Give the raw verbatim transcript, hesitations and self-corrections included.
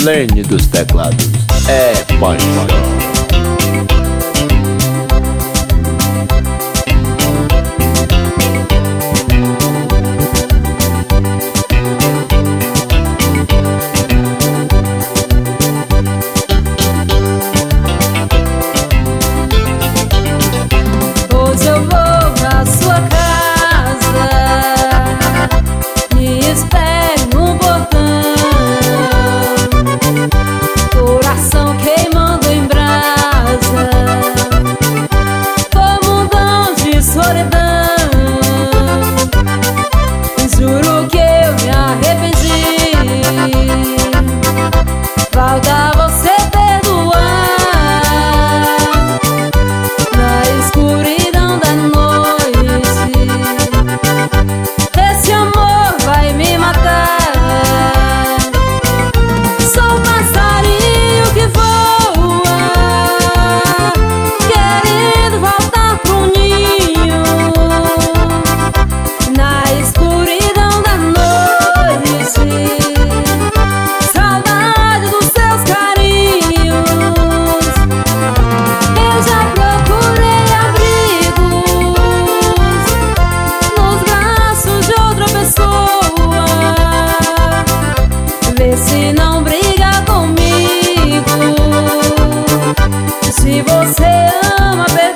Marlene dos teclados. É paixão. Juro que eu me arrependi. Falta você perdoar. Na escuridão da noite, esse amor vai me matar. Sou um passarinho que voa, querendo voltar pro ninho. Na escuridão da noite, saudade dos seus carinhos. Eu já procurei abrigos nos braços de outra pessoa. Vê se não briga comigo. Se você ama